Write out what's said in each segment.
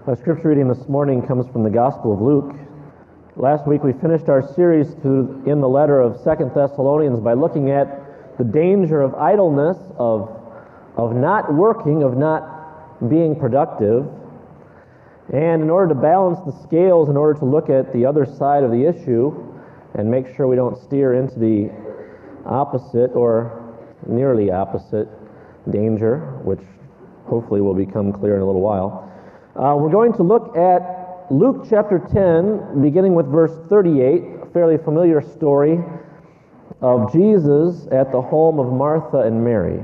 Our scripture reading this morning comes from the Gospel of Luke. Last week we finished our series in the letter of 2 Thessalonians by looking at the danger of idleness, of not working, of not being productive. And in order to balance the scales, in order to look at the other side of the issue and make sure we don't steer into the opposite or nearly opposite danger, which hopefully will become clear in a little while, we're going to look at Luke chapter 10, beginning with verse 38, a fairly familiar story of Jesus at the home of Martha and Mary.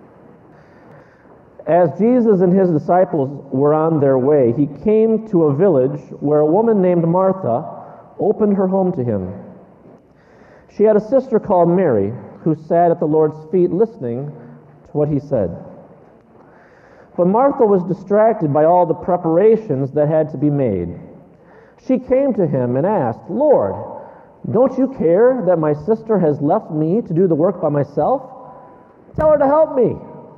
As Jesus and his disciples were on their way, he came to a village where a woman named Martha opened her home to him. She had a sister called Mary, who sat at the Lord's feet listening to what he said. But Martha was distracted by all the preparations that had to be made. She came to him and asked, "Lord, don't you care that my sister has left me to do the work by myself? Tell her to help me."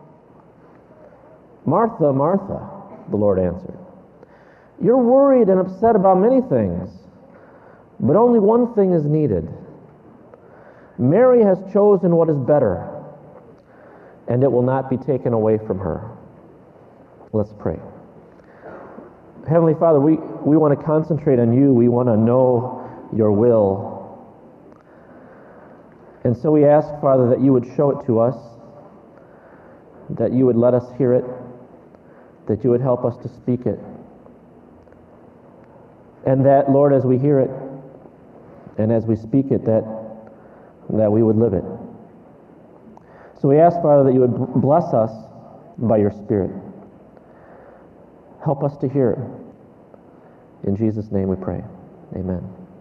"Martha, Martha," the Lord answered, "you're worried and upset about many things, but only one thing is needed. Mary has chosen what is better, and it will not be taken away from her." Let's pray. Heavenly Father, we want to concentrate on you. We want to know your will. And so we ask, Father, that you would show it to us, that you would let us hear it, that you would help us to speak it. And that, Lord, as we hear it and as we speak it, that we would live it. So we ask, Father, that you would bless us by your Spirit. Help us to hear it. In Jesus' name we pray. Amen.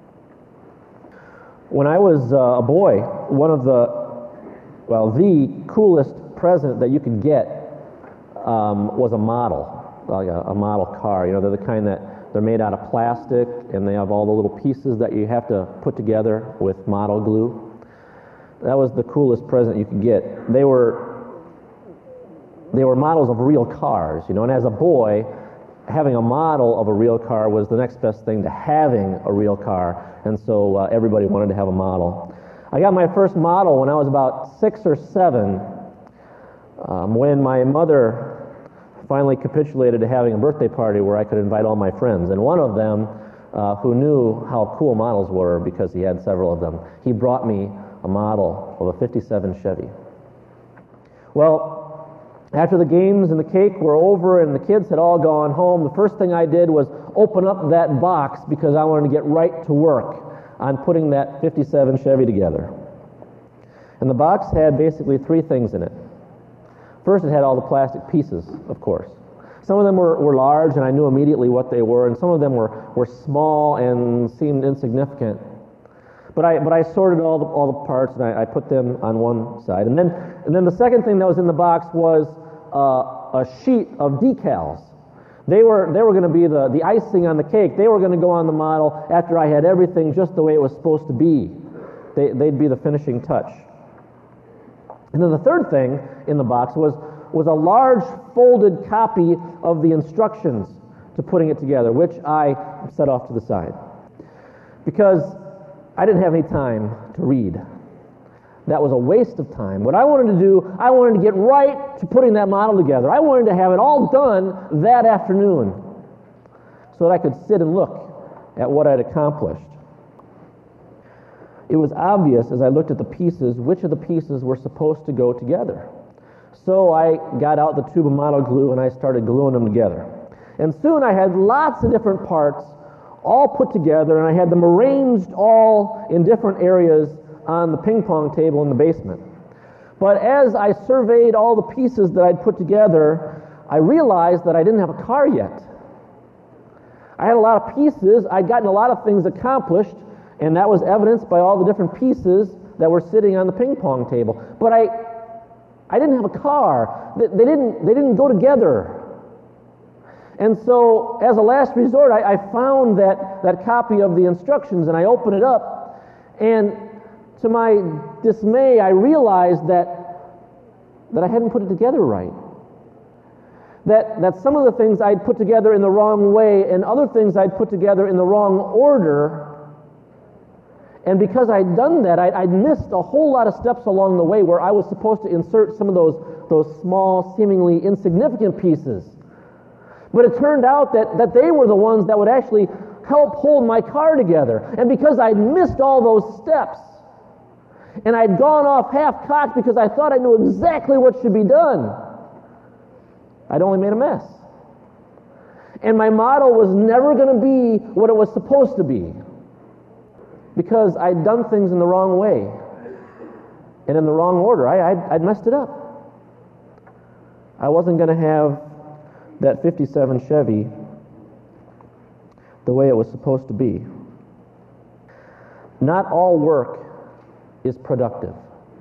When I was a boy, one of the coolest present that you could get was a model, like a model car. You know, they're the kind that they're made out of plastic, and they have all the little pieces that you have to put together with model glue. That was the coolest present you could get. They were models of real cars, you know, and as a boy, having a model of a real car was the next best thing to having a real car, and so everybody wanted to have a model. I got my first model when I was about 6 or 7, when my mother finally capitulated to having a birthday party where I could invite all my friends, and one of them, who knew how cool models were because he had several of them, he brought me a model of a 57 Chevy. Well, after the games and the cake were over and the kids had all gone home, the first thing I did was open up that box because I wanted to get right to work on putting that 57 Chevy together. And the box had basically 3 things in it. First, it had all the plastic pieces, of course. Some of them were large, and I knew immediately what they were, and some of them were small and seemed insignificant. But I sorted all the parts, and I put them on one side. And then the second thing that was in the box was a sheet of decals. They were going to be the icing on the cake. They were going to go on the model after I had everything just the way it was supposed to be. They'd be the finishing touch. And then the third thing in the box was a large folded copy of the instructions to putting it together, which I set off to the side, because I didn't have any time to read. That was a waste of time. What I wanted to do, I wanted to get right to putting that model together. I wanted to have it all done that afternoon so that I could sit and look at what I'd accomplished. It was obvious as I looked at the pieces which of the pieces were supposed to go together. So I got out the tube of model glue and I started gluing them together. And soon I had lots of different parts all put together, and I had them arranged all in different areas on the ping pong table in the basement. But as I surveyed all the pieces that I'd put together, I realized that I didn't have a car yet. I had a lot of pieces, I'd gotten a lot of things accomplished, and that was evidenced by all the different pieces that were sitting on the ping pong table. But I didn't have a car. They didn't go together. And so, as a last resort, I found that copy of the instructions, and I opened it up, and to my dismay, I realized that I hadn't put it together right. that some of the things I'd put together in the wrong way and other things I'd put together in the wrong order. And because I'd done that, I'd missed a whole lot of steps along the way where I was supposed to insert some of those small, seemingly insignificant pieces. But it turned out that they were the ones that would actually help hold my car together. And because I'd missed all those steps, and I'd gone off half-cocked because I thought I knew exactly what should be done, I'd only made a mess. And my model was never going to be what it was supposed to be, because I'd done things in the wrong way and in the wrong order. I'd messed it up. I wasn't going to have that 57 Chevy the way it was supposed to be. Not all work is productive.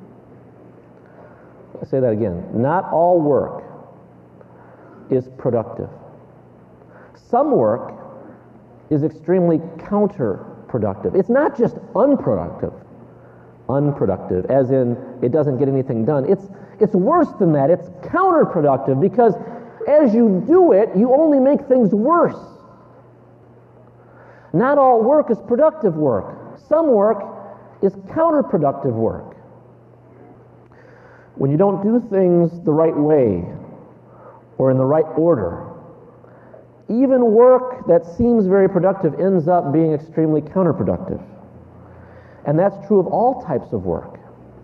I'll say that again. Not all work is productive. Some work is extremely counterproductive. It's not just unproductive, as in it doesn't get anything done. It's worse than that. It's counterproductive, because as you do it, you only make things worse. Not all work is productive work. Some work is counterproductive work. When you don't do things the right way or in the right order, even work that seems very productive ends up being extremely counterproductive. And that's true of all types of work.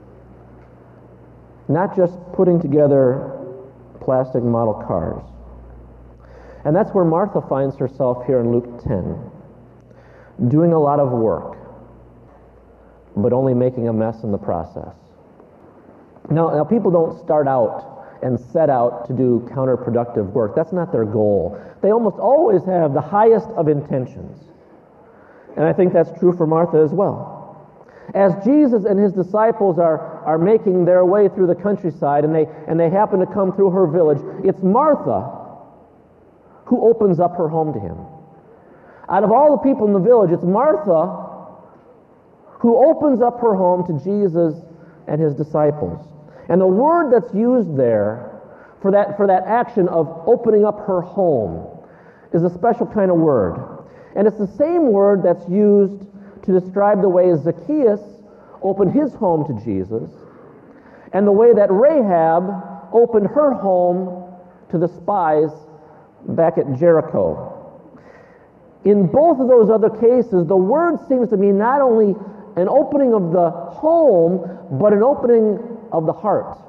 Not just putting together plastic model cars. And that's where Martha finds herself here in Luke 10, doing a lot of work, but only making a mess in the process. Now people don't start out and set out to do counterproductive work. That's not their goal. They almost always have the highest of intentions. And I think that's true for Martha as well. As Jesus and his disciples are making their way through the countryside, and they happen to come through her village, it's Martha who opens up her home to him. Out of all the people in the village, it's Martha who opens up her home to Jesus and his disciples. And the word that's used there for that action of opening up her home is a special kind of word. And it's the same word that's used to describe the way Zacchaeus opened his home to Jesus, and the way that Rahab opened her home to the spies back at Jericho. In both of those other cases, the word seems to mean not only an opening of the home, but an opening of the heart.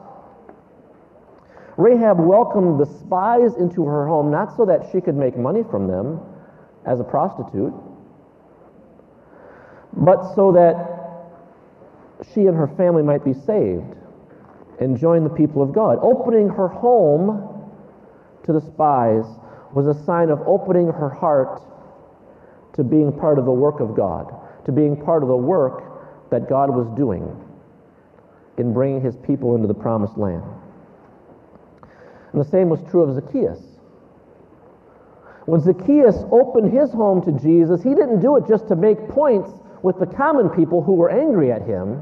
Rahab welcomed the spies into her home, not so that she could make money from them as a prostitute, but so that she and her family might be saved and join the people of God. Opening her home to the spies was a sign of opening her heart to being part of the work of God, to being part of the work that God was doing in bringing his people into the promised land. And the same was true of Zacchaeus. When Zacchaeus opened his home to Jesus, he didn't do it just to make points with the common people who were angry at him.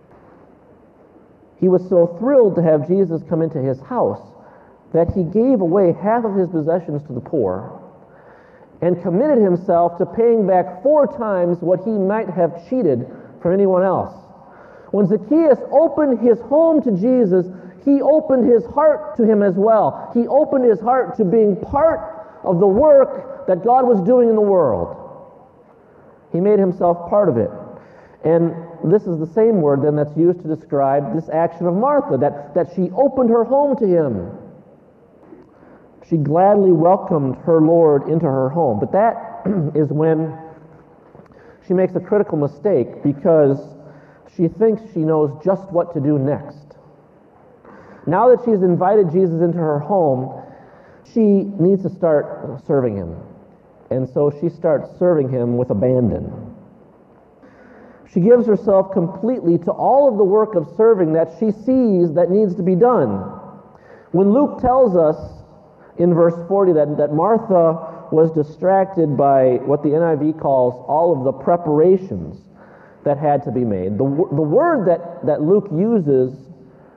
He was so thrilled to have Jesus come into his house that he gave away half of his possessions to the poor and committed himself to paying back 4 times what he might have cheated from anyone else. When Zacchaeus opened his home to Jesus, he opened his heart to him as well. He opened his heart to being part of the work that God was doing in the world. He made himself part of it. And this is the same word then that's used to describe this action of Martha, that she opened her home to him. She gladly welcomed her Lord into her home. But that is when she makes a critical mistake, because she thinks she knows just what to do next. Now that she's invited Jesus into her home, she needs to start serving him. And so she starts serving him with abandon. She gives herself completely to all of the work of serving that she sees that needs to be done. When Luke tells us in verse 40 that Martha was distracted by what the NIV calls all of the preparations that had to be made, the word that Luke uses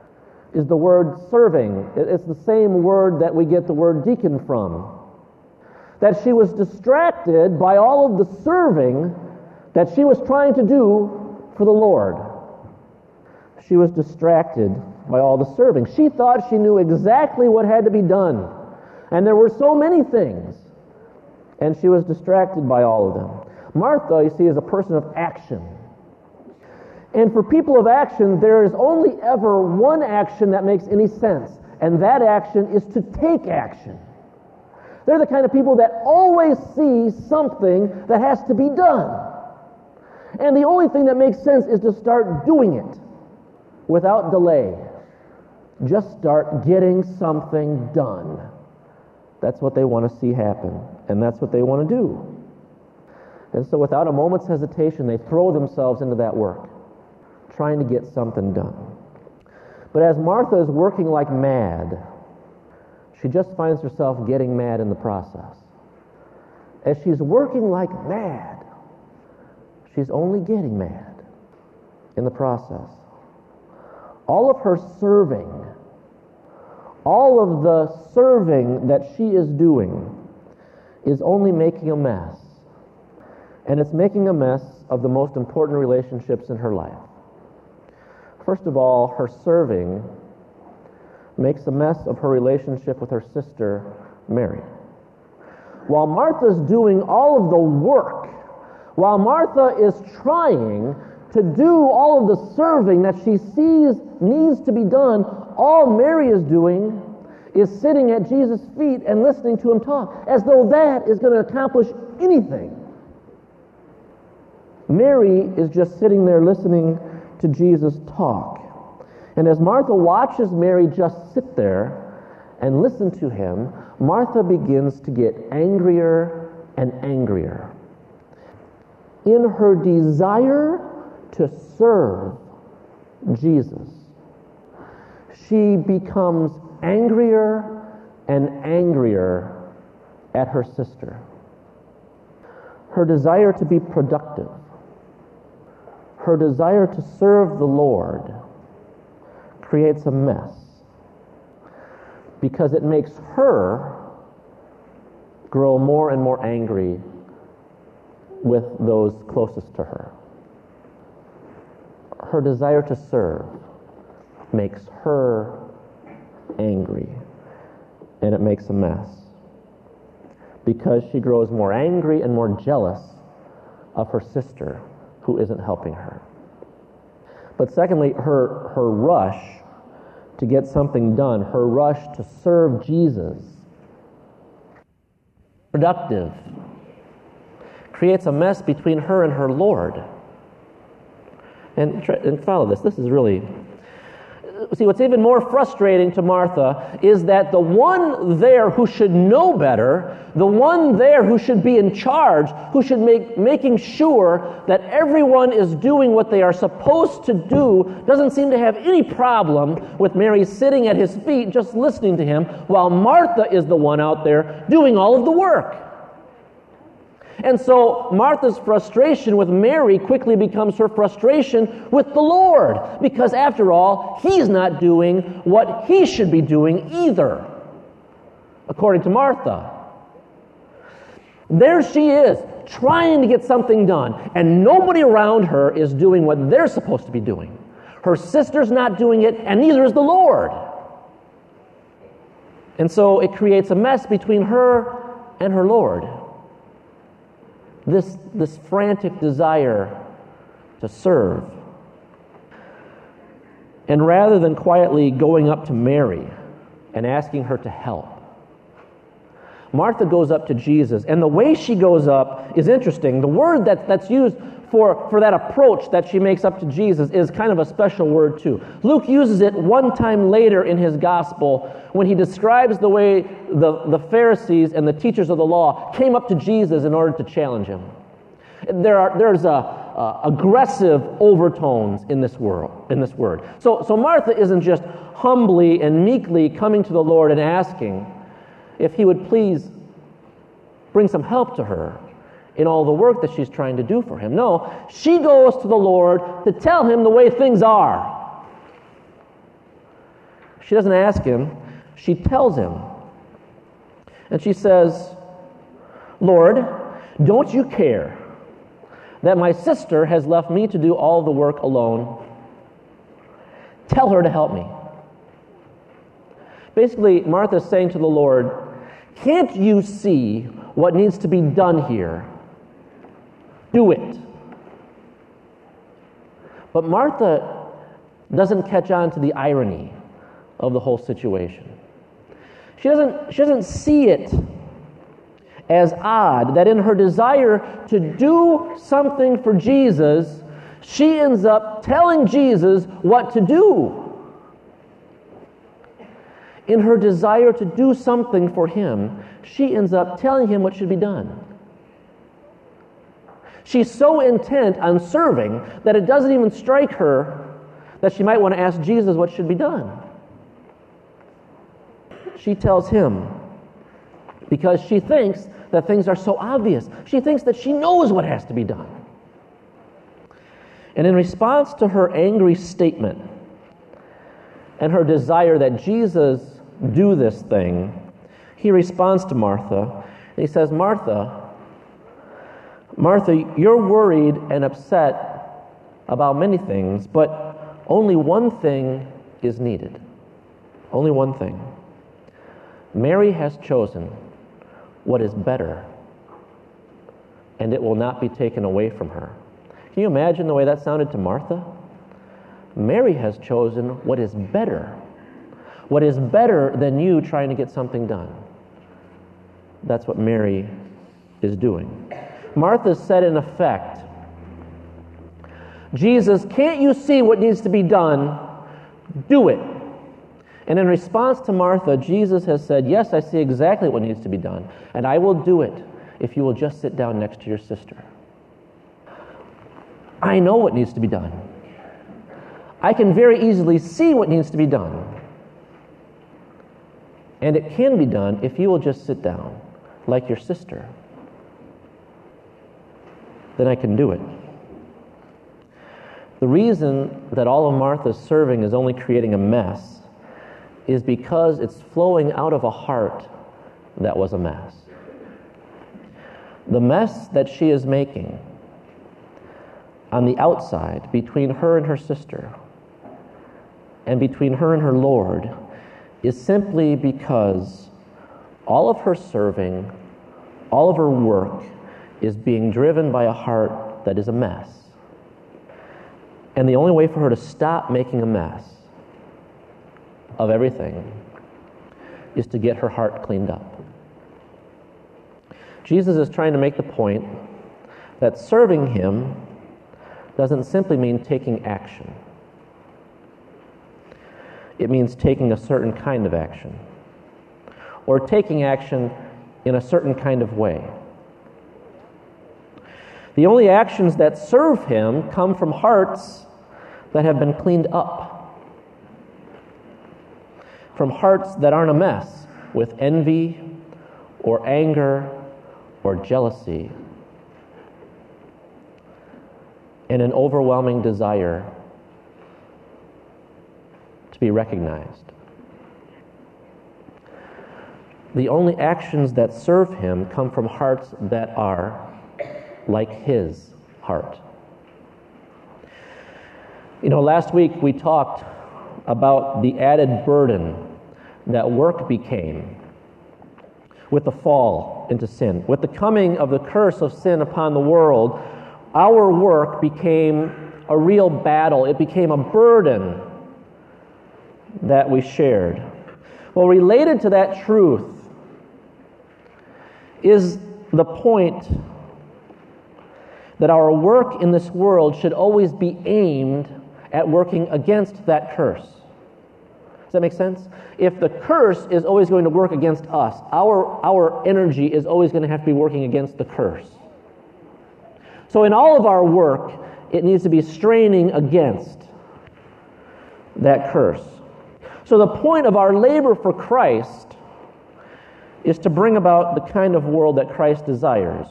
is the word serving. It's the same word that we get the word deacon from. That she was distracted by all of the serving that she was trying to do for the Lord. She was distracted by all the serving. She thought she knew exactly what had to be done. And there were so many things. And she was distracted by all of them. Martha, you see, is a person of action. And for people of action, there is only ever one action that makes any sense. And that action is to take action. They're the kind of people that always see something that has to be done. And the only thing that makes sense is to start doing it without delay. Just start getting something done. That's what they want to see happen. And that's what they want to do. And so without a moment's hesitation, they throw themselves into that work, trying to get something done. But as Martha is working like mad, she just finds herself getting mad in the process. As she's working like mad, she's only getting mad in the process. All of her serving, all of the serving that she is doing is only making a mess. And it's making a mess of the most important relationships in her life. First of all, her serving makes a mess of her relationship with her sister, Mary. While Martha's doing all of the work, while Martha is trying to do all of the serving that she sees needs to be done, all Mary is doing is sitting at Jesus' feet and listening to him talk, as though that is going to accomplish anything. Mary is just sitting there listening to Jesus talk. And as Martha watches Mary just sit there and listen to him, Martha begins to get angrier and angrier. In her desire to serve Jesus, she becomes angrier and angrier at her sister. Her desire to be productive, her desire to serve the Lord creates a mess because it makes her grow more and more angry with those closest to her. Her desire to serve makes her angry, and it makes a mess because she grows more angry and more jealous of her sister who isn't helping her. But secondly, her rush to get something done, her rush to serve Jesus, productive, creates a mess between her and her Lord. And follow this. This is really... See, what's even more frustrating to Martha is that the one there who should know better, the one there who should be in charge, who should making sure that everyone is doing what they are supposed to do, doesn't seem to have any problem with Mary sitting at his feet just listening to him, while Martha is the one out there doing all of the work. And so Martha's frustration with Mary quickly becomes her frustration with the Lord, because after all, he's not doing what he should be doing either, according to Martha. There she is, trying to get something done, and nobody around her is doing what they're supposed to be doing. Her sister's not doing it, and neither is the Lord. And so it creates a mess between her and her Lord. This frantic desire to serve. And rather than quietly going up to Mary and asking her to help, Martha goes up to Jesus, and the way she goes up is interesting. The word that's used for that approach that she makes up to Jesus is kind of a special word too. Luke uses it one time later in his gospel when he describes the way the Pharisees and the teachers of the law came up to Jesus in order to challenge him. There's aggressive overtones in this word. So Martha isn't just humbly and meekly coming to the Lord and asking if he would please bring some help to her in all the work that she's trying to do for him. No, she goes to the Lord to tell him the way things are. She doesn't ask him, she tells him. And she says, Lord, don't you care that my sister has left me to do all the work alone? Tell her to help me. Basically, Martha's saying to the Lord, can't you see what needs to be done here? Do it. But Martha doesn't catch on to the irony of the whole situation. She doesn't see it as odd that in her desire to do something for Jesus, she ends up telling Jesus what to do. In her desire to do something for him, she ends up telling him what should be done. She's so intent on serving that it doesn't even strike her that she might want to ask Jesus what should be done. She tells him because she thinks that things are so obvious. She thinks that she knows what has to be done. And in response to her angry statement and her desire that Jesus do this thing, he responds to Martha, and he says, Martha, you're worried and upset about many things, but only one thing is needed. Only one thing. Mary has chosen what is better, and it will not be taken away from her. Can you imagine the way that sounded to Martha? Mary has chosen what is better. What is better than you trying to get something done. That's what Mary is doing. Martha said in effect, Jesus, can't you see what needs to be done? Do it. And in response to Martha, Jesus has said, yes, I see exactly what needs to be done, and I will do it if you will just sit down next to your sister. I know what needs to be done. I can very easily see what needs to be done. And it can be done if you will just sit down like your sister. Then I can do it. The reason that all of Martha's serving is only creating a mess is because it's flowing out of a heart that was a mess. The mess that she is making on the outside between her and her sister and between her and her Lord is simply because all of her serving, all of her work is being driven by a heart that is a mess. And the only way for her to stop making a mess of everything is to get her heart cleaned up. Jesus is trying to make the point that serving him doesn't simply mean taking action. It means taking a certain kind of action, or taking action in a certain kind of way. The only actions that serve him come from hearts that have been cleaned up, from hearts that aren't a mess with envy or anger or jealousy and an overwhelming desire to be recognized. The only actions that serve him come from hearts that are like his heart. You know, last week we talked about the added burden that work became with the fall into sin. With the coming of the curse of sin upon the world, our work became a real battle. It became a burden that we shared. Well, related to that truth is the point that our work in this world should always be aimed at working against that curse. Does that make sense? If the curse is always going to work against us, our energy is always going to have to be working against the curse. So in all of our work, it needs to be straining against that curse. So the point of our labor for Christ is to bring about the kind of world that Christ desires,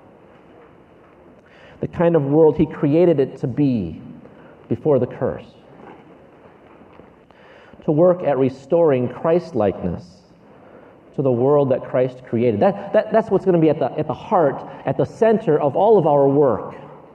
the kind of world he created it to be before the curse. to work at restoring Christ-likeness to the world that Christ created. That's what's going to be at the heart, at the center of all of our work.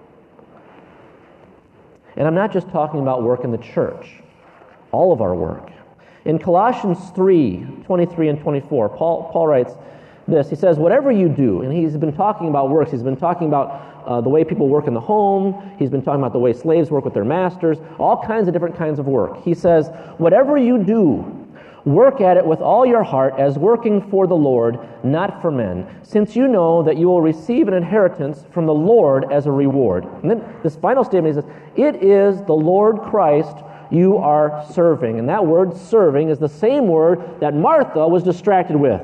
And I'm not just talking about work in the church, all of our work. In Colossians 3:23 and 24, Paul writes this. He says, whatever you do, and he's been talking about works, he's been talking about the way people work in the home, he's been talking about the way slaves work with their masters, all kinds of different kinds of work. He says, whatever you do, work at it with all your heart as working for the Lord, not for men, since you know that you will receive an inheritance from the Lord as a reward. And then this final statement, he says, it is the Lord Christ you are serving. And that word serving is the same word that Martha was distracted with.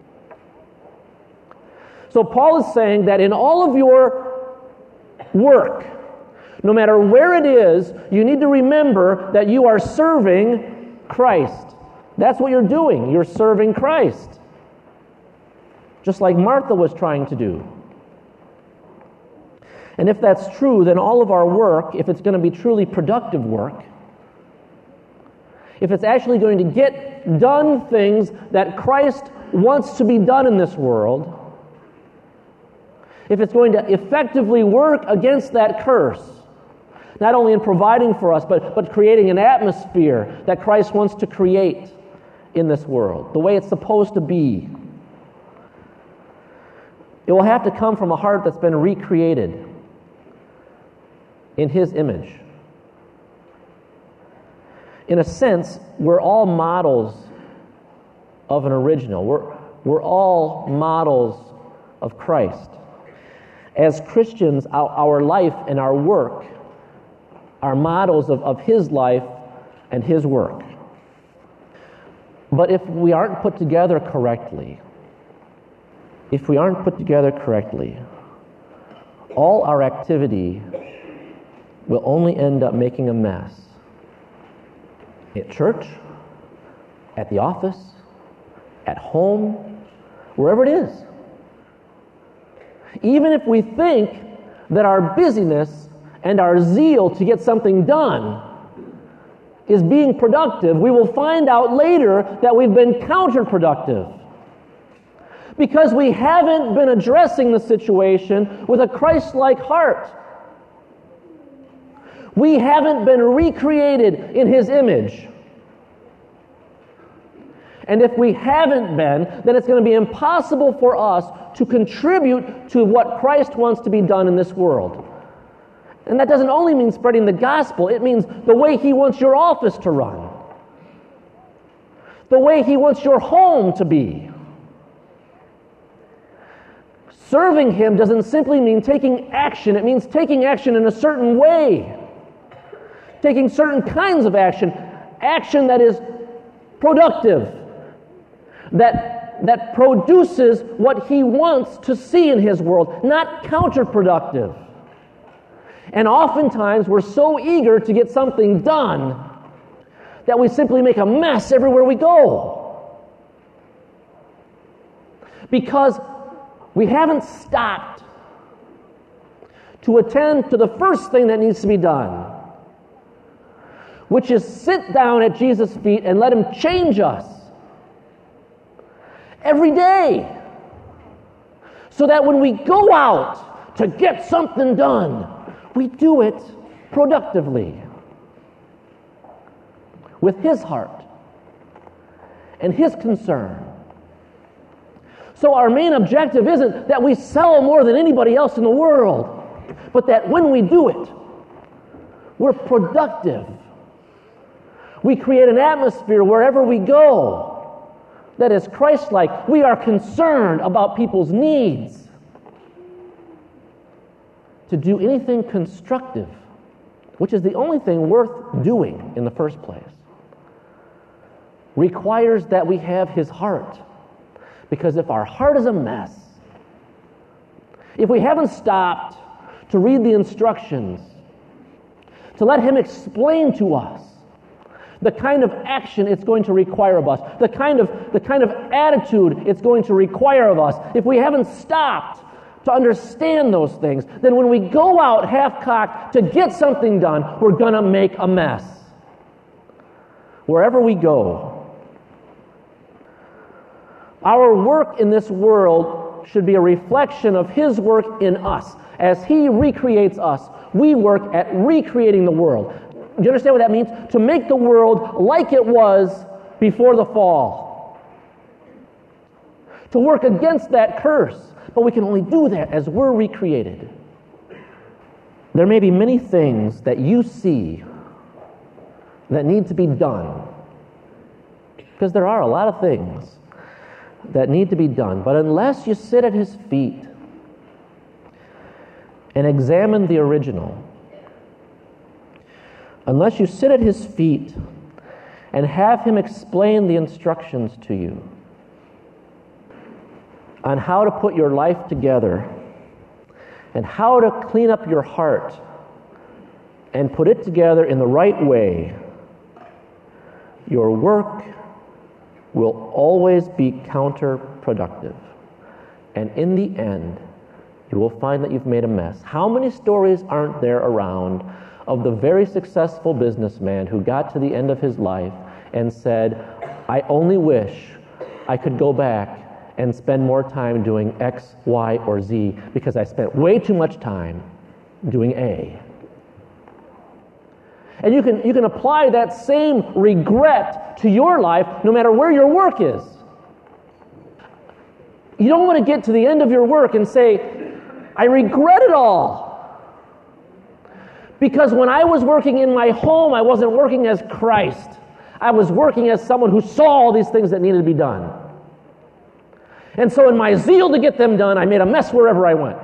So Paul is saying that in all of your work, no matter where it is, you need to remember that you are serving Christ. That's what you're doing. You're serving Christ. Just like Martha was trying to do. And if that's true, then all of our work, if it's going to be truly productive work, if it's actually going to get done things that Christ wants to be done in this world, if it's going to effectively work against that curse, not only in providing for us, but creating an atmosphere that Christ wants to create in this world, the way it's supposed to be, it will have to come from a heart that's been recreated in His image. In a sense, we're all models of an original. We're all models of Christ. As Christians, our life and our work are models of His life and His work. But if we aren't put together correctly, all our activity will only end up making a mess. At church, at the office, at home, wherever it is. Even if we think that our busyness and our zeal to get something done is being productive, we will find out later that we've been counterproductive. Because we haven't been addressing the situation with a Christ-like heart. We haven't been recreated in His image. And if we haven't been, then it's going to be impossible for us to contribute to what Christ wants to be done in this world. And that doesn't only mean spreading the gospel, it means the way He wants your office to run, the way He wants your home to be. Serving Him doesn't simply mean taking action, it means taking action in a certain way, taking certain kinds of action that is productive, that produces what He wants to see in His world, not counterproductive. And oftentimes we're so eager to get something done that we simply make a mess everywhere we go. Because we haven't stopped to attend to the first thing that needs to be done, which is sit down at Jesus' feet and let Him change us every day, so that when we go out to get something done, we do it productively, with His heart and His concern. So our main objective isn't that we sell more than anybody else in the world, but that when we do it, we're productive. We create an atmosphere wherever we go that is Christ-like. We are concerned about people's needs. To do anything constructive, which is the only thing worth doing in the first place, requires that we have His heart. Because if our heart is a mess, if we haven't stopped to read the instructions, to let Him explain to us the kind of action it's going to require of us, the kind of attitude it's going to require of us, if we haven't stopped to understand those things, then when we go out half-cocked to get something done, we're going to make a mess. wherever we go. Our work in this world should be a reflection of His work in us. As He recreates us, we work at recreating the world. Do you understand what that means? To make the world like it was before the fall. To work against that curse. But we can only do that as we're recreated. There may be many things that you see that need to be done. Because there are a lot of things that need to be done. But unless you sit at His feet and examine the original, unless you sit at His feet and have Him explain the instructions to you on how to put your life together and how to clean up your heart and put it together in the right way, your work will always be counterproductive. And in the end, you will find that you've made a mess. How many stories aren't there around of the very successful businessman who got to the end of his life and said, I only wish I could go back and spend more time doing X, Y, or Z because I spent way too much time doing A. And you can apply that same regret to your life no matter where your work is. You don't want to get to the end of your work and say, I regret it all. Because when I was working in my home, I wasn't working as Christ. I was working as someone who saw all these things that needed to be done. And so in my zeal to get them done, I made a mess wherever I went.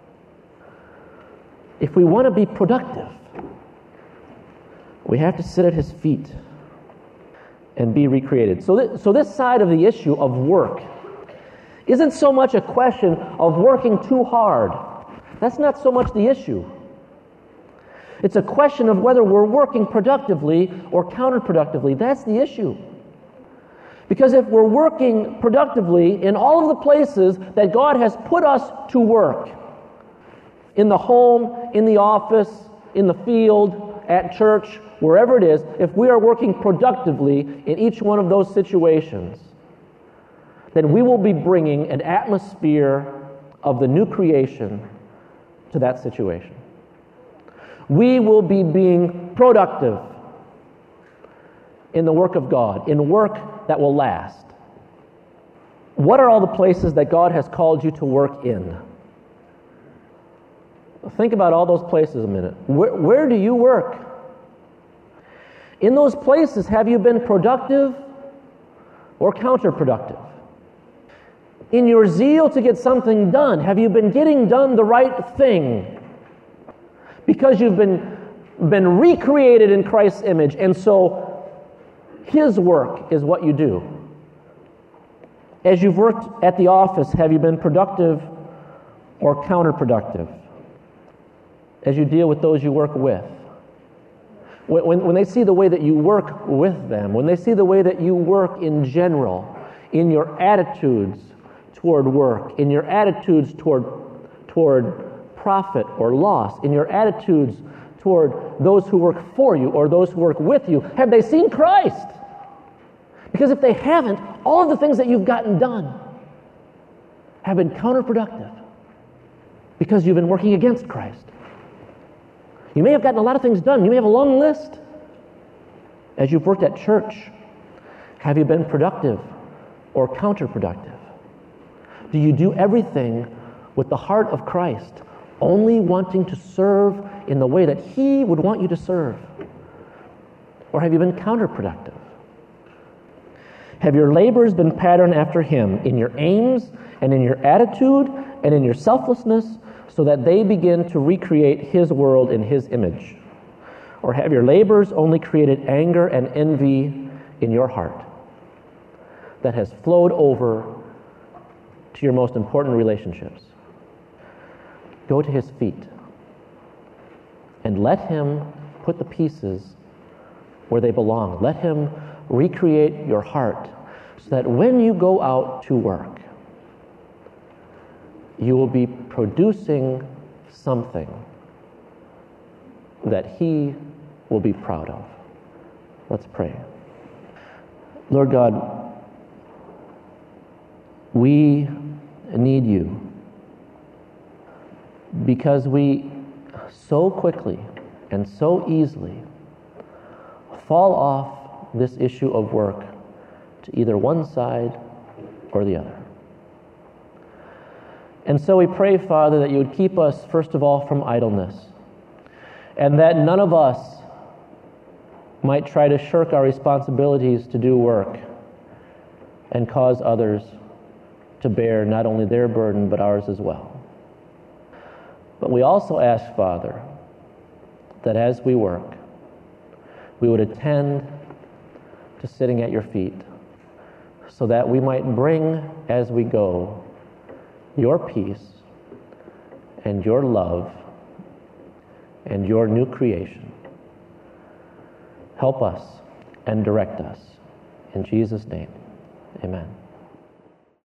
If we want to be productive, we have to sit at His feet and be recreated. So this side of the issue of work isn't so much a question of working too hard. That's not so much the issue. It's a question of whether we're working productively or counterproductively. That's the issue. Because if we're working productively in all of the places that God has put us to work, in the home, in the office, in the field, at church, wherever it is, if we are working productively in each one of those situations, then we will be bringing an atmosphere of the new creation to that situation. We will be being productive in the work of God, in work that will last. What are all the places that God has called you to work in? Think about all those places a minute. Where do you work? In those places, have you been productive or counterproductive? In your zeal to get something done, have you been getting done the right thing? Because you've been recreated in Christ's image, and so His work is what you do. As you've worked at the office, have you been productive or counterproductive? As you deal with those you work with. When they see the way that you work with them, when they see the way that you work in general, in your attitudes toward work, in your attitudes toward profit or loss, in your attitudes toward those who work for you or those who work with you, have they seen Christ? Because if they haven't, all of the things that you've gotten done have been counterproductive because you've been working against Christ. You may have gotten a lot of things done. You may have a long list. As you've worked at church, have you been productive or counterproductive? Do you do everything with the heart of Christ, only wanting to serve in the way that He would want you to serve? Or have you been counterproductive? Have your labors been patterned after Him in your aims and in your attitude and in your selflessness, so that they begin to recreate His world in His image? Or have your labors only created anger and envy in your heart that has flowed over to your most important relationships? Go to His feet and let Him put the pieces where they belong. Let Him recreate your heart so that when you go out to work, you will be producing something that He will be proud of. Let's pray. Lord God, we need you because we so quickly and so easily fall off this issue of work to either one side or the other. And so we pray, Father, that you would keep us, first of all, from idleness, and that none of us might try to shirk our responsibilities to do work and cause others to bear not only their burden, but ours as well. But we also ask, Father, that as we work, we would attend to sitting at your feet, so that we might bring, as we go, your peace and your love and your new creation. Help us and direct us. In Jesus' name, amen.